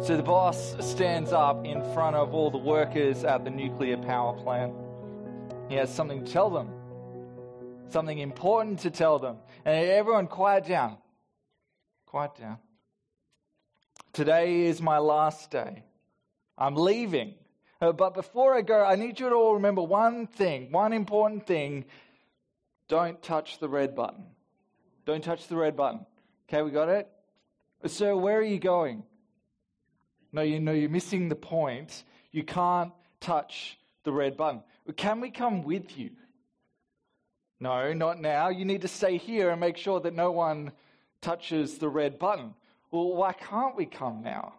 So the boss stands up in front of all the workers at the nuclear power plant. He has something to tell them, something important to tell them. And everyone, quiet down. Quiet down. Today is my last day. I'm leaving. But before I go, I need you to all remember one thing, one important thing. Don't touch the red button. Don't touch the red button. Okay, we got it? Sir, where are you going? No, you're missing the point. You can't touch the red button. Can we come with you? No, not now. You need to stay here and make sure that no one touches the red button. Well, why can't we come now?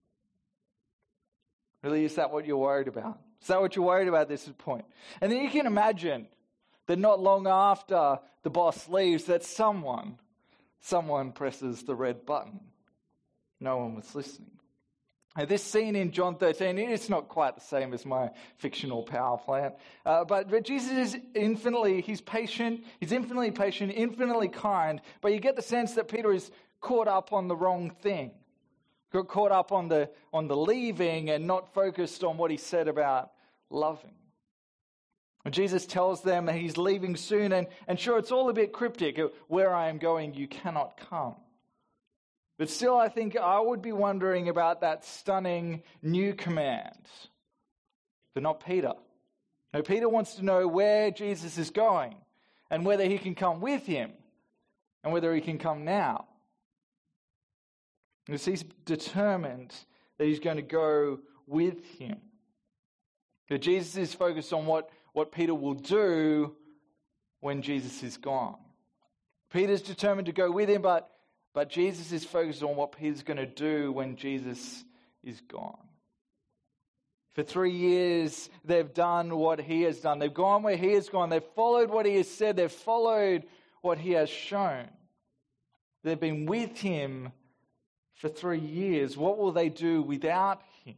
Really, is that what you're worried about? Is that what you're worried about at this point? And then you can imagine that not long after the boss leaves, that someone presses the red button. No one was listening. Now, this scene in John 13, it's not quite the same as my fictional power plant. But Jesus is he's patient, he's infinitely patient, infinitely kind. But you get the sense that Peter is caught up on the wrong thing. Got caught up on the leaving and not focused on what he said about loving. And Jesus tells them that he's leaving soon, and sure, it's all a bit cryptic. Where I am going, you cannot come. But still, I think I would be wondering about that stunning new command. But not Peter. No, Peter wants to know where Jesus is going and whether he can come with him and whether he can come now. Because he's determined that he's going to go with him. That Jesus is focused on what Peter will do when Jesus is gone. Peter's determined to go with him, but Jesus is focused on what Peter's going to do when Jesus is gone. For 3 years, they've done what he has done. They've gone where he has gone. They've followed what he has said. They've followed what he has shown. They've been with him for 3 years. What will they do without him?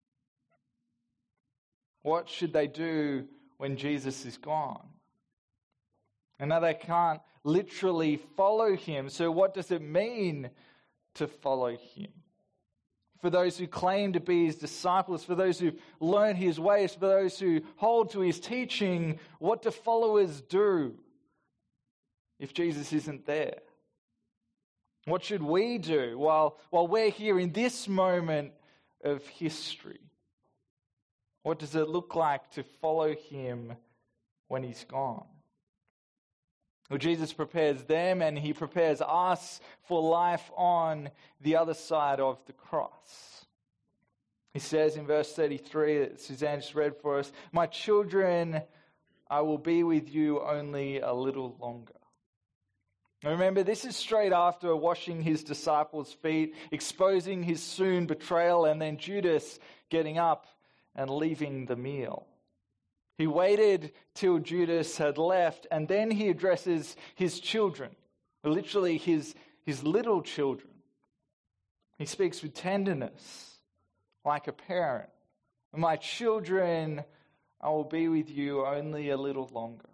What should they do when Jesus is gone? And now they can't literally follow him. So what does it mean to follow him? For those who claim to be his disciples, for those who learn his ways, for those who hold to his teaching, what do followers do if Jesus isn't there? What should we do while we're here in this moment of history? What does it look like to follow him when he's gone? Well, Jesus prepares them and he prepares us for life on the other side of the cross. He says in verse 33 that Suzanne just read for us, "My children, I will be with you only a little longer." Now remember, this is straight after washing his disciples' feet, exposing his soon betrayal, and then Judas getting up and leaving the meal. He waited till Judas had left, and then he addresses his children, literally his little children. He speaks with tenderness, like a parent. "My children, I will be with you only a little longer."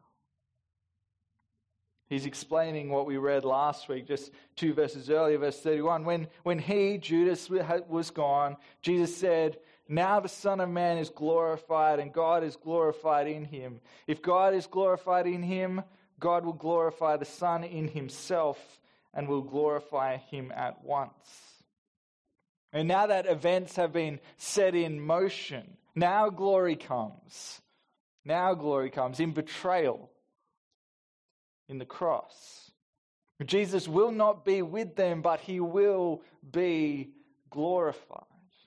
He's explaining what we read last week, just 2 verses earlier, verse 31. When he, Judas, was gone, Jesus said, "Now the Son of Man is glorified and God is glorified in him. If God is glorified in him, God will glorify the Son in himself and will glorify him at once." And now that events have been set in motion, now glory comes. Now glory comes in betrayal, in the cross. Jesus will not be with them, but he will be glorified.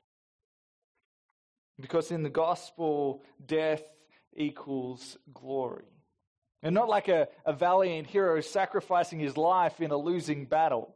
Because in the gospel, death equals glory. And not like a valiant hero sacrificing his life in a losing battle.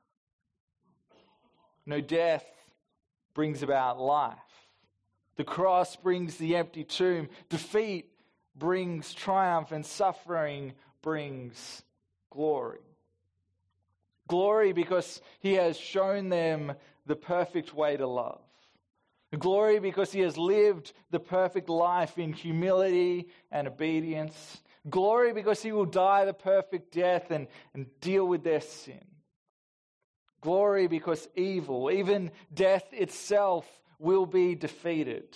No, death brings about life. The cross brings the empty tomb. Defeat brings triumph, and suffering brings glory. Glory because he has shown them the perfect way to love. Glory because he has lived the perfect life in humility and obedience. Glory because he will die the perfect death and deal with their sin. Glory because evil, even death itself, will be defeated.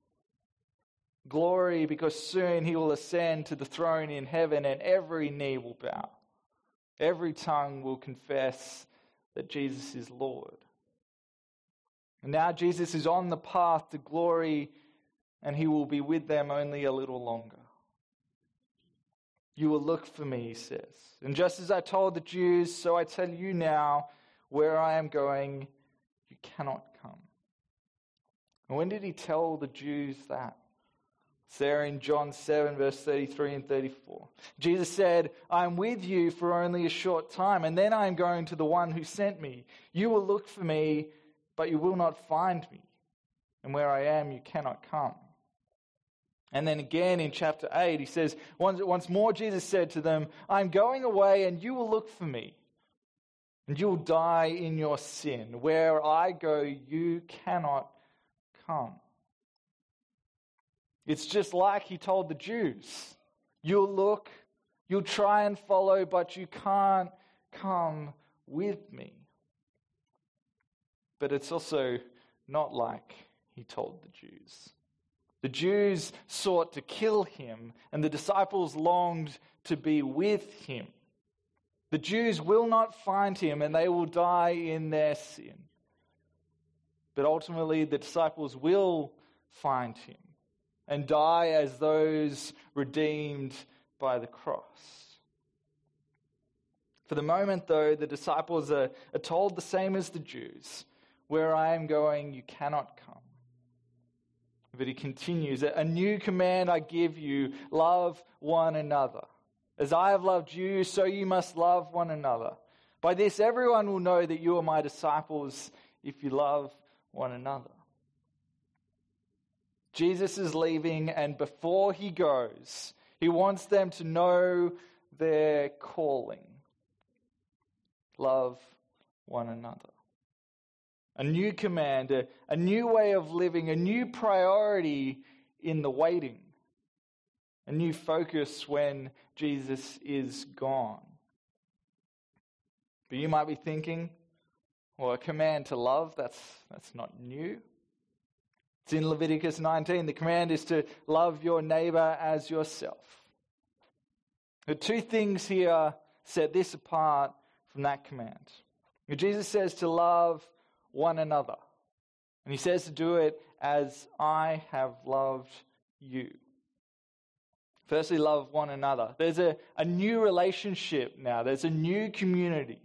Glory because soon he will ascend to the throne in heaven and every knee will bow. Every tongue will confess that Jesus is Lord. And now Jesus is on the path to glory and he will be with them only a little longer. You will look for me, he says. And just as I told the Jews, so I tell you now, where I am going, you cannot come. And when did he tell the Jews that? It's there in John 7, verse 33 and 34. Jesus said, I am with you for only a short time, and then I am going to the one who sent me. You will look for me, but you will not find me. And where I am, you cannot come. And then again in chapter 8, he says, once more Jesus said to them, I am going away, and you will look for me, and you will die in your sin. Where I go, you cannot come. It's just like he told the Jews. You'll look, you'll try and follow, but you can't come with me. But it's also not like he told the Jews. The Jews sought to kill him, and the disciples longed to be with him. The Jews will not find him, and they will die in their sin. But ultimately, the disciples will find him and die as those redeemed by the cross. For the moment, though, the disciples are told the same as the Jews, where I am going, you cannot come. But he continues, a new command I give you, love one another. As I have loved you, so you must love one another. By this, everyone will know that you are my disciples if you love one another. Jesus is leaving, and before he goes, he wants them to know their calling. Love one another. A new command, a new way of living, a new priority in the waiting. A new focus when Jesus is gone. But you might be thinking, well, a command to love, that's not new. It's in Leviticus 19. The command is to love your neighbor as yourself. The two things here set this apart from that command. Jesus says to love one another. And he says to do it as I have loved you. Firstly, love one another. There's a new relationship now. There's a new community.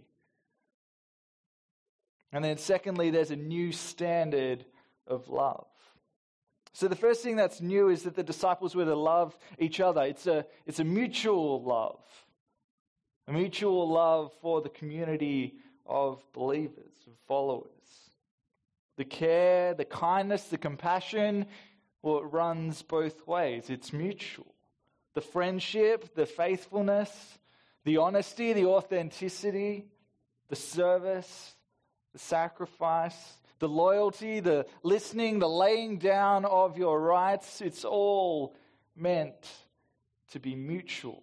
And then secondly, there's a new standard of love. So the first thing that's new is that the disciples were to love each other. It's a mutual love. A mutual love for the community of believers, of followers. The care, the kindness, the compassion, well, it runs both ways. It's mutual. The friendship, the faithfulness, the honesty, the authenticity, the service, the sacrifice, the loyalty, the listening, the laying down of your rights, it's all meant to be mutual.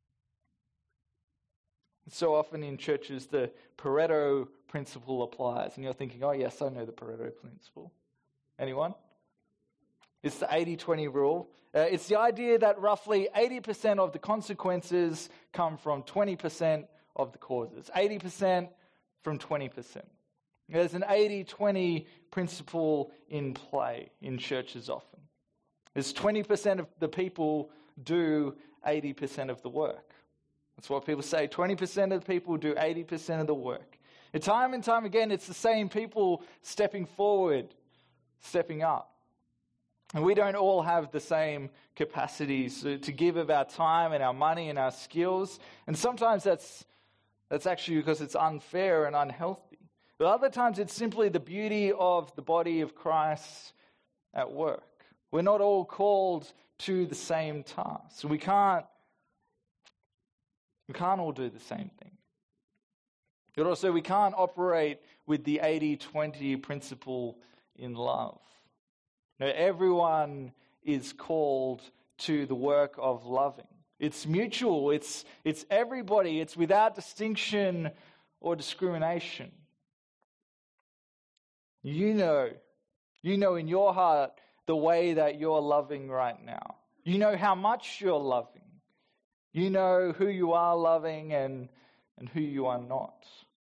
So often in churches, the Pareto principle applies. And you're thinking, oh yes, I know the Pareto principle. Anyone? It's the 80-20 rule. It's the idea that roughly 80% of the consequences come from 20% of the causes. 80% from 20%. There's an 80-20 principle in play in churches often. There's 20% of the people do 80% of the work. That's what people say. 20% of the people do 80% of the work. And time again, it's the same people stepping forward, stepping up. And we don't all have the same capacities to give of our time and our money and our skills. And sometimes that's actually because it's unfair and unhealthy. But other times it's simply the beauty of the body of Christ at work. We're not all called to the same task. We can't all do the same thing. But also we can't operate with the 80-20 principle in love. No, everyone is called to the work of loving. It's mutual. It's everybody. It's without distinction or discrimination. You know in your heart the way that you're loving right now. You know how much you're loving. You know who you are loving and who you are not.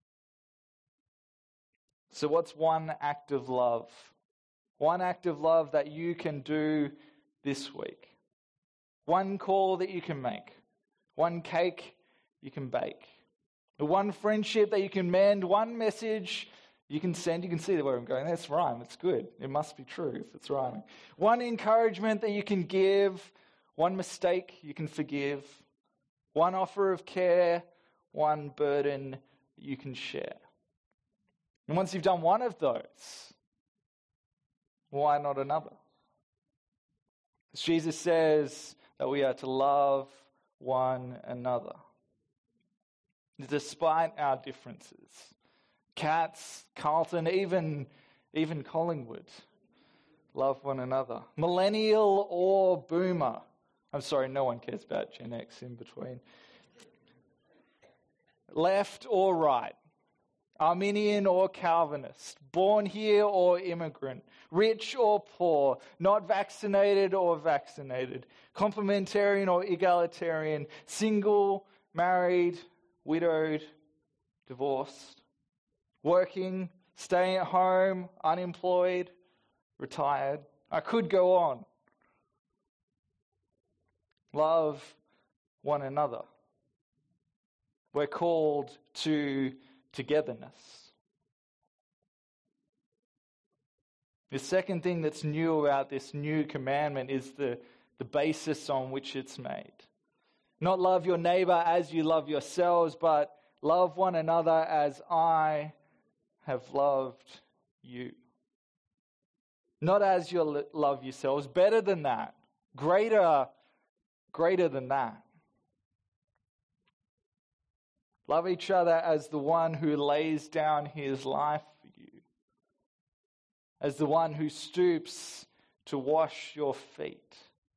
So what's one act of love? One act of love that you can do this week. One call that you can make. One cake you can bake. One friendship that you can mend. One message you can send. You can see where I'm going. That's rhyme. It's good. It must be true if it's rhyming. One encouragement that you can give. One mistake you can forgive. One offer of care. One burden you can share. And once you've done one of those, why not another? Jesus says that we are to love one another, despite our differences. Cats, Carlton, even Collingwood, love one another. Millennial or boomer. I'm sorry, no one cares about Gen X in between. Left or right. Arminian or Calvinist, born here or immigrant, rich or poor, not vaccinated or vaccinated, complementarian or egalitarian, single, married, widowed, divorced, working, staying at home, unemployed, retired. I could go on. Love one another. We're called to togetherness. The second thing that's new about this new commandment is the basis on which it's made. Not love your neighbor as you love yourselves, but love one another as I have loved you. Not as you love yourselves, better than that, greater than that. Love each other as the one who lays down his life for you, as the one who stoops to wash your feet.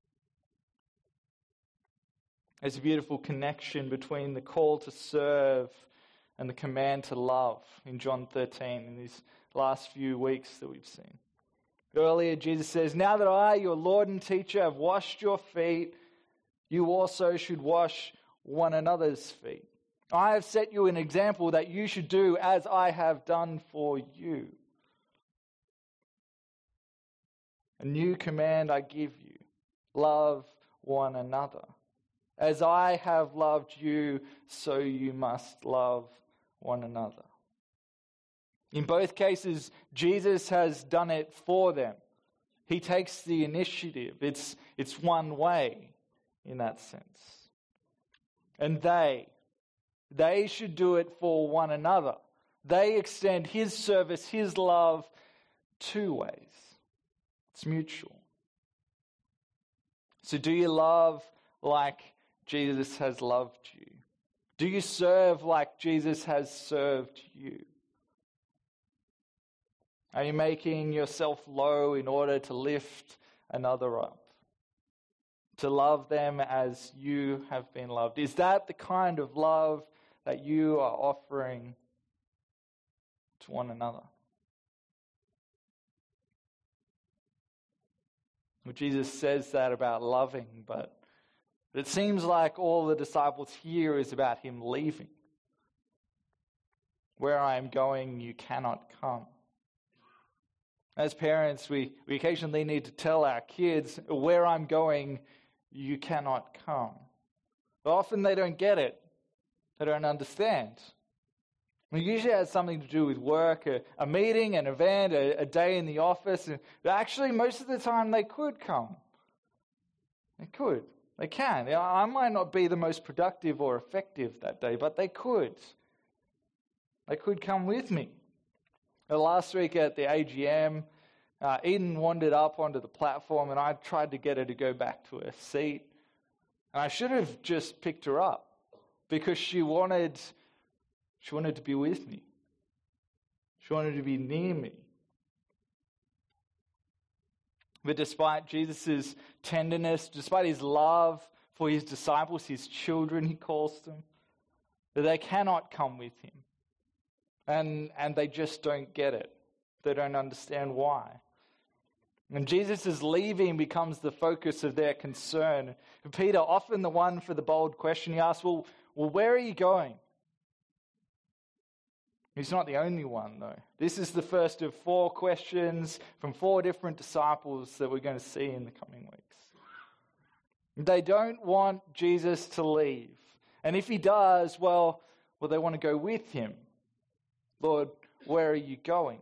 There's a beautiful connection between the call to serve and the command to love in John 13 in these last few weeks that we've seen. Earlier, Jesus says, "Now that I, your Lord and teacher, have washed your feet, you also should wash one another's feet. I have set you an example that you should do as I have done for you. A new command I give you, love one another. As I have loved you, so you must love one another." In both cases, Jesus has done it for them. He takes the initiative. It's one way in that sense. And they should do it for one another. They extend his service, his love, two ways. It's mutual. So do you love like Jesus has loved you? Do you serve like Jesus has served you? Are you making yourself low in order to lift another up? To love them as you have been loved? Is that the kind of love that you are offering to one another? Well, Jesus says that about loving, but it seems like all the disciples here is about him leaving. Where I am going, you cannot come. As parents, we occasionally need to tell our kids, where I'm going, you cannot come. But often they don't get it. They don't understand. It usually has something to do with work, a meeting, an event, a day in the office. But actually, most of the time, they could come. They could. They can. I might not be the most productive or effective that day, but they could. They could come with me. Last week at the AGM, Eden wandered up onto the platform and I tried to get her to go back to her seat. And I should have just picked her up because she wanted to be with me. She wanted to be near me. But despite Jesus' tenderness, despite his love for his disciples, his children, he calls them, that they cannot come with him. And they just don't get it. They don't understand why. And Jesus' leaving becomes the focus of their concern. Peter, often the one for the bold question, he asks, well, where are you going? He's not the only one, though. This is the first of 4 questions from 4 different disciples that we're going to see in the coming weeks. They don't want Jesus to leave. And if he does, well, they want to go with him. Lord, where are you going?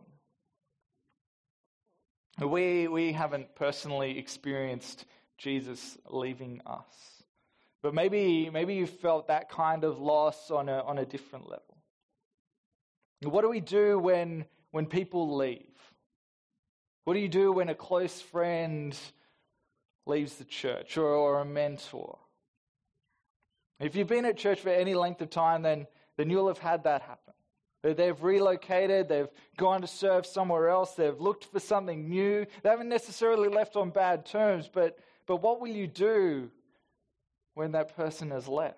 We haven't personally experienced Jesus leaving us. But maybe you've felt that kind of loss on a different level. What do we do when people leave? What do you do when a close friend leaves the church or a mentor? If you've been at church for any length of time, then you'll have had that happen. They've relocated, they've gone to serve somewhere else, they've looked for something new. They haven't necessarily left on bad terms, but what will you do when that person has left?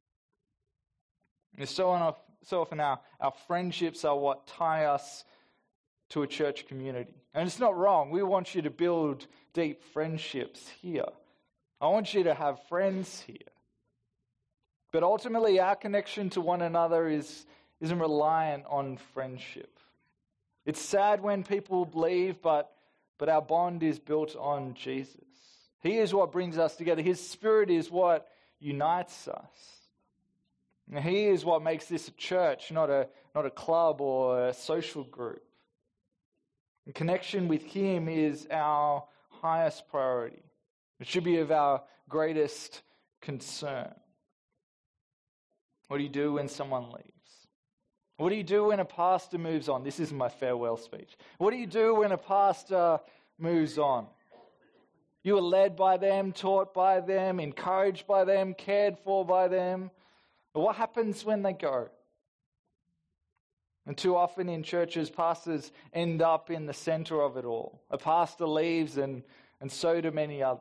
And so often our friendships are what tie us to a church community. And it's not wrong. We want you to build deep friendships here. I want you to have friends here. But ultimately, our connection to one another isn't reliant on friendship. It's sad when people leave, but our bond is built on Jesus. He is what brings us together. His Spirit is what unites us. And He is what makes this a church, not a club or a social group. And connection with Him is our highest priority. It should be of our greatest concern. What do you do when someone leaves? What do you do when a pastor moves on? This is my farewell speech. What do you do when a pastor moves on? You were led by them, taught by them, encouraged by them, cared for by them. But what happens when they go? And too often in churches, pastors end up in the center of it all. A pastor leaves and so do many others.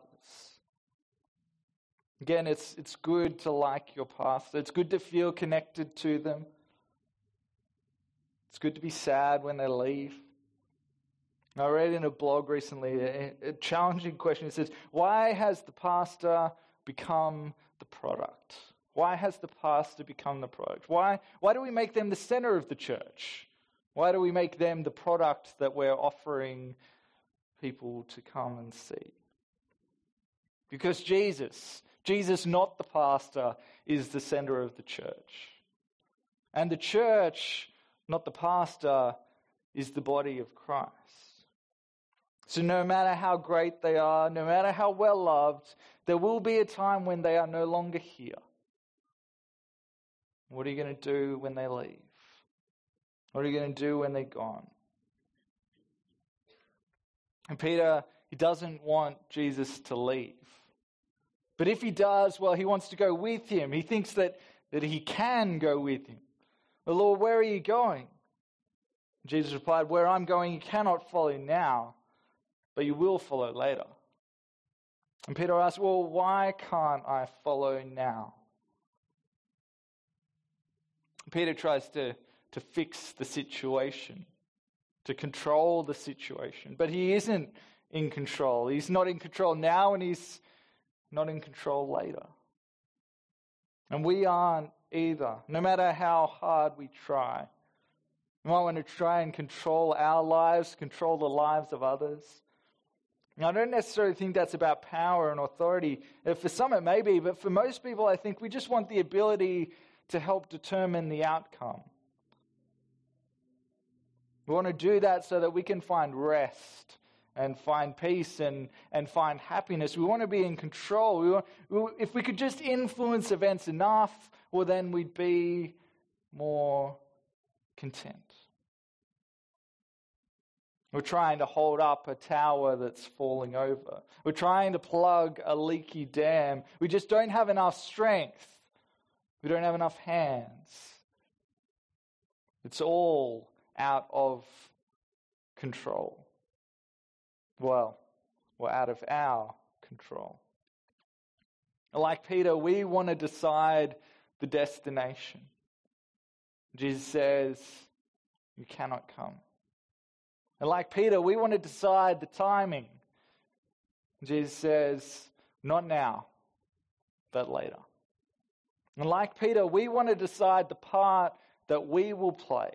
Again, it's good to like your pastor. It's good to feel connected to them. It's good to be sad when they leave. I read in a blog recently a challenging question. It says, why has the pastor become the product? Why has the pastor become the product? Why do we make them the center of the church? Why do we make them the product that we're offering people to come and see? Because Jesus, not the pastor, is the center of the church. And the church, not the pastor, is the body of Christ. So no matter how great they are, no matter how well loved, there will be a time when they are no longer here. What are you going to do when they leave? What are you going to do when they're gone? And Peter, he doesn't want Jesus to leave. But if he does, well, he wants to go with him. He thinks that he can go with him. Well, Lord, where are you going? Jesus replied, where I'm going, you cannot follow now, but you will follow later. And Peter asked, well, why can't I follow now? Peter tries to fix the situation, to control the situation. But he isn't in control. He's not in control now, and he's not in control later. And we aren't either, no matter how hard we try. We might want to try and control our lives, control the lives of others. Now, I don't necessarily think that's about power and authority. For some it may be, but for most people I think we just want the ability to help determine the outcome. We want to do that so that we can find rest and find peace and find happiness. We want to be in control. If we could just influence events enough, well, then we'd be more content. We're trying to hold up a tower that's falling over. We're trying to plug a leaky dam. We just don't have enough strength. We don't have enough hands. It's all out of control. Well, we're out of our control. Like Peter, we want to decide the destination. Jesus says, you cannot come. And like Peter, we want to decide the timing. Jesus says, not now, but later. And like Peter, we want to decide the part that we will play.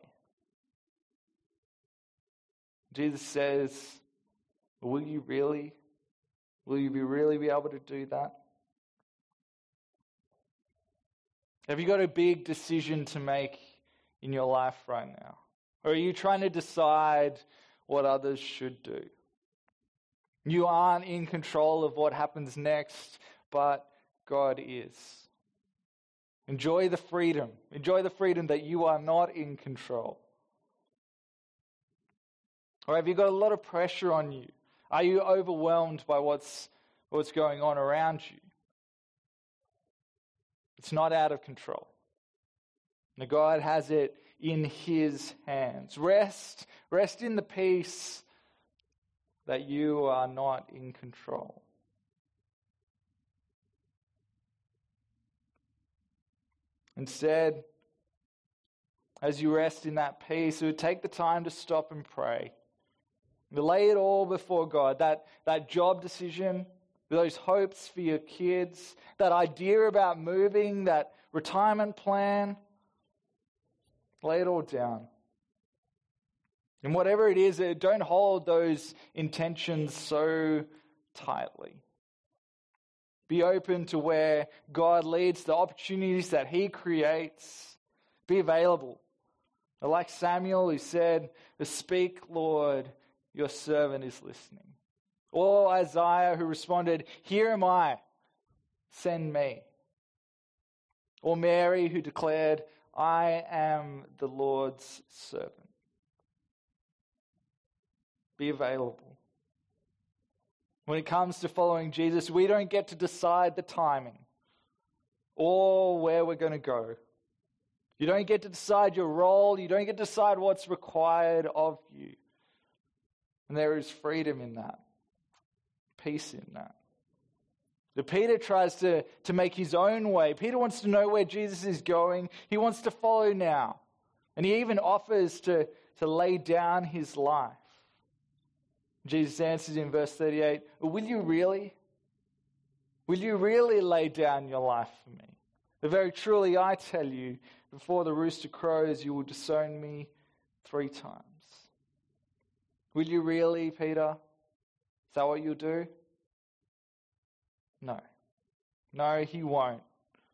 Jesus says, will you really? Will you really be able to do that? Have you got a big decision to make in your life right now? Or are you trying to decide what others should do? You aren't in control of what happens next, but God is. Enjoy the freedom. Enjoy the freedom that you are not in control. Or have you got a lot of pressure on you? Are you overwhelmed by what's going on around you? It's not out of control. Now God has it in His hands. Rest in the peace that you are not in control. Instead, as you rest in that peace, take the time to stop and pray. Lay it all before God. That job decision, those hopes for your kids, that idea about moving, that retirement plan. Lay it all down. And whatever it is, don't hold those intentions so tightly. Be open to where God leads, the opportunities that He creates. Be available. Like Samuel, who said, "Speak, Lord, your servant is listening." Or Isaiah, who responded, "Here am I, send me." Or Mary, who declared, "I am the Lord's servant." Be available. When it comes to following Jesus, we don't get to decide the timing or where we're going to go. You don't get to decide your role. You don't get to decide what's required of you. And there is freedom in that, peace in that. But Peter tries to make his own way. Peter wants to know where Jesus is going. He wants to follow now. And he even offers to lay down his life. Jesus answers in verse 38, "Will you really? Will you really lay down your life for me? Very truly I tell you, before the rooster crows, you will disown me 3 times. Will you really, Peter? Is that what you'll do? No. No, he won't.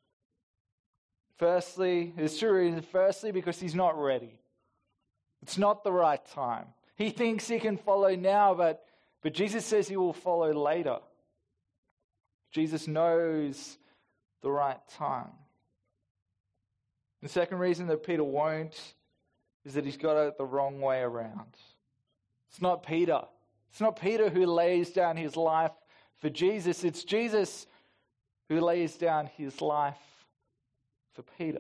Firstly, there's 2 reasons. Firstly, because he's not ready. It's not the right time. He thinks he can follow now, but Jesus says he will follow later. Jesus knows the right time. The second reason that Peter won't is that he's got it the wrong way around. It's not Peter. It's not Peter who lays down his life for Jesus. It's Jesus who lays down his life for Peter.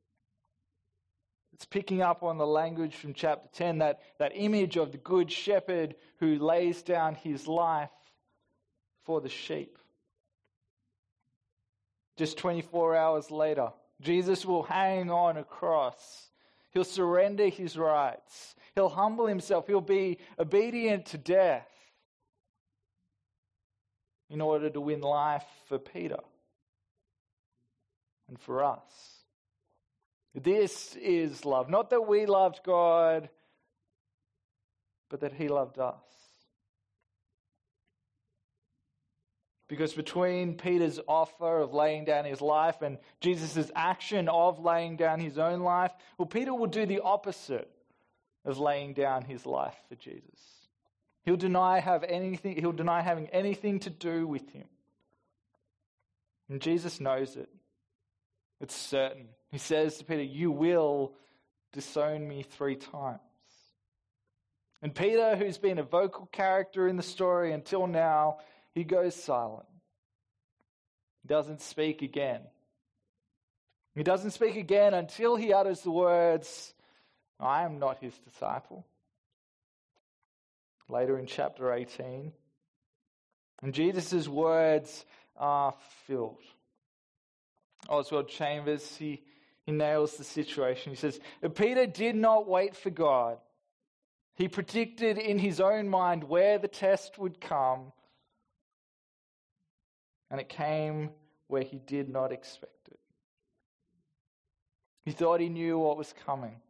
It's picking up on the language from chapter 10, that image of the good shepherd who lays down his life for the sheep. Just 24 hours later, Jesus will hang on a cross. He'll surrender his rights. He'll humble himself. He'll be obedient to death in order to win life for Peter and for us. This is love. Not that we loved God, but that he loved us. Because between Peter's offer of laying down his life and Jesus' action of laying down his own life, well, Peter will do the opposite of laying down his life for Jesus. He'll deny having anything to do with him. And Jesus knows it. It's certain. He says to Peter, "You will disown me 3 times." And Peter, who's been a vocal character in the story until now, he goes silent. He doesn't speak again. He doesn't speak again until he utters the words, "I am not his disciple." Later in chapter 18. And Jesus' words are fulfilled. Oswald Chambers, he nails the situation. He says, Peter did not wait for God. He predicted in his own mind where the test would come, and it came where he did not expect it. He thought he knew what was coming.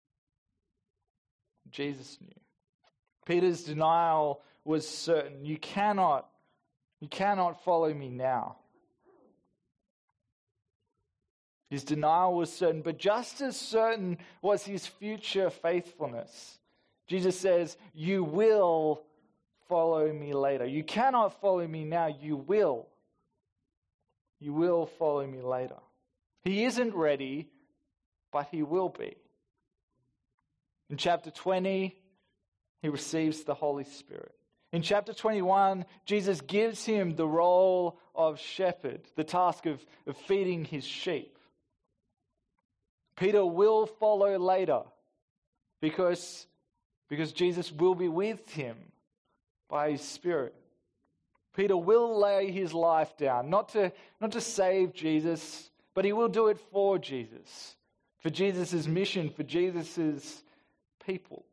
Jesus knew. Peter's denial was certain. You cannot follow me now. His denial was certain, but just as certain was his future faithfulness. Jesus says, you will follow me later. You cannot follow me now, you will. You will follow me later. He isn't ready, but he will be. In chapter 20, he receives the Holy Spirit. In chapter 21, Jesus gives him the role of shepherd, the task of feeding his sheep. Peter will follow later because Jesus will be with him by his Spirit. Peter will lay his life down, not to save Jesus, but he will do it for Jesus, for Jesus' mission, for Jesus' people.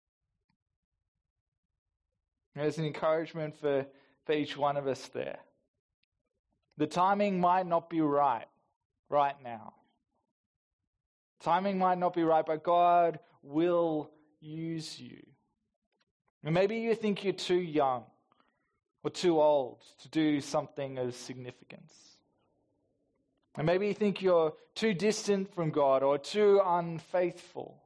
There's an encouragement for each one of us there. The timing might not be right now. Timing might not be right, but God will use you. And maybe you think you're too young or too old to do something of significance. And maybe you think you're too distant from God or too unfaithful.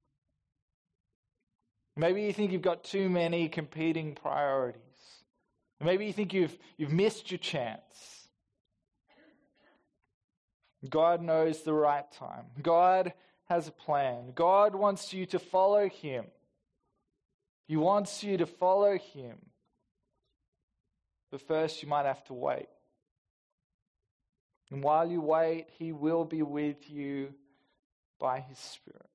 Maybe you think you've got too many competing priorities. Maybe you think you've missed your chance. God knows the right time. God has a plan. God wants you to follow him. He wants you to follow him. But first you might have to wait. And while you wait, he will be with you by his Spirit.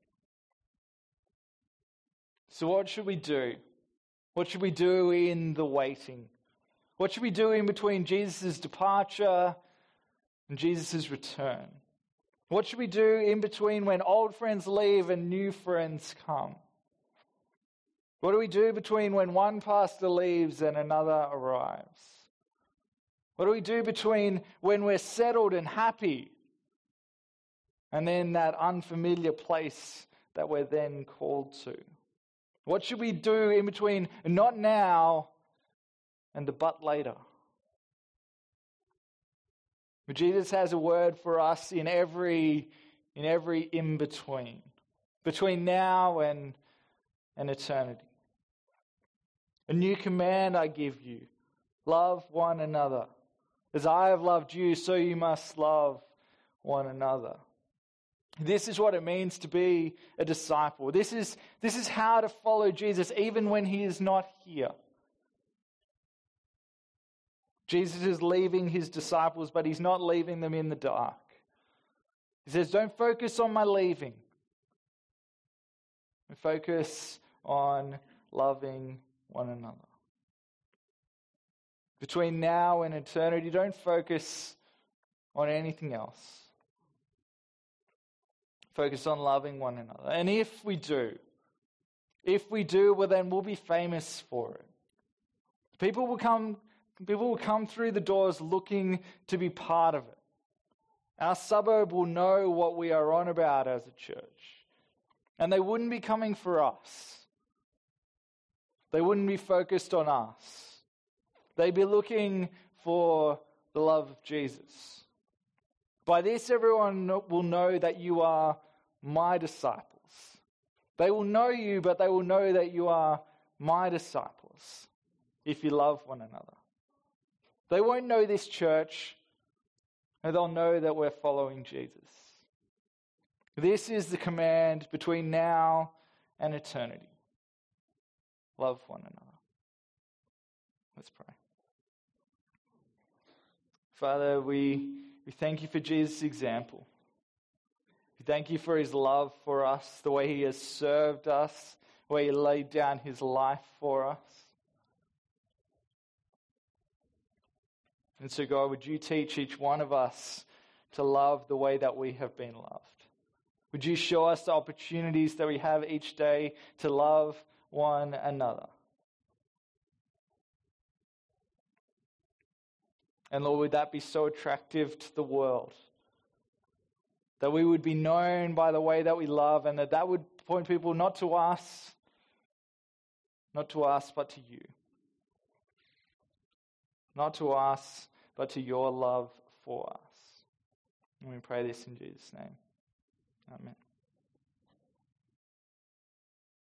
So what should we do? What should we do in the waiting? What should we do in between Jesus' departure and Jesus' return? What should we do in between when old friends leave and new friends come? What do we do between when one pastor leaves and another arrives? What do we do between when we're settled and happy and then that unfamiliar place that we're then called to? What should we do in between not now and the but later? But Jesus has a word for us in every in-between. Between now and eternity. A new command I give you. Love one another. As I have loved you, so you must love one another. This is what it means to be a disciple. This is how to follow Jesus even when he is not here. Jesus is leaving his disciples, but he's not leaving them in the dark. He says, don't focus on my leaving. Focus on loving one another. Between now and eternity, don't focus on anything else. Focus on loving one another. And if we do, well then we'll be famous for it. People will come through the doors looking to be part of it. Our suburb will know what we are on about as a church. And they wouldn't be coming for us. They wouldn't be focused on us. They'd be looking for the love of Jesus. By this, everyone will know that you are my disciples. They will know you, but they will know that you are my disciples if you love one another. They won't know this church, and they'll know that we're following Jesus. This is the command between now and eternity. Love one another. Let's pray. Father, we thank you for Jesus' example. We thank you for his love for us, the way he has served us, the way he laid down his life for us. And so, God, would you teach each one of us to love the way that we have been loved? Would you show us the opportunities that we have each day to love one another. And Lord, would that be so attractive to the world? That we would be known by the way that we love, and that would point people not to us, but to you. Not to us, but to your love for us. And we pray this in Jesus' name. Amen.